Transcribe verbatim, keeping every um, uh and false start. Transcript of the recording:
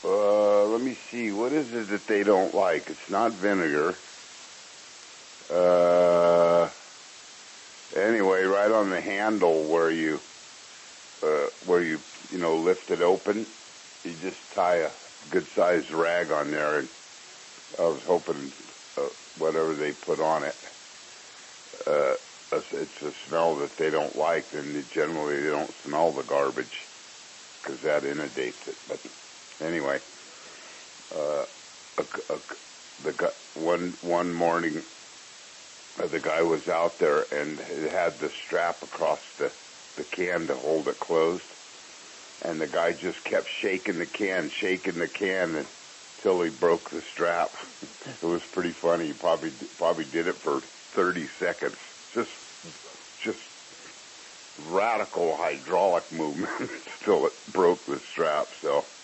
Uh, let me see. What is it that they don't like? It's not vinegar. Uh, anyway, right on the handle where you, uh, where you, you know, lift it open, you just tie a good-sized rag on there, and I was hoping uh, whatever they put on it, uh, it's a smell that they don't like, and they generally they don't smell the garbage because that inundates it. But anyway, uh, a, a, the guy, one one morning, uh, the guy was out there and it had the strap across the the can to hold it closed, and the guy just kept shaking the can, shaking the can until he broke the strap. It was pretty funny. He probably probably did it for thirty seconds. Just just radical hydraulic movement until it broke the strap. So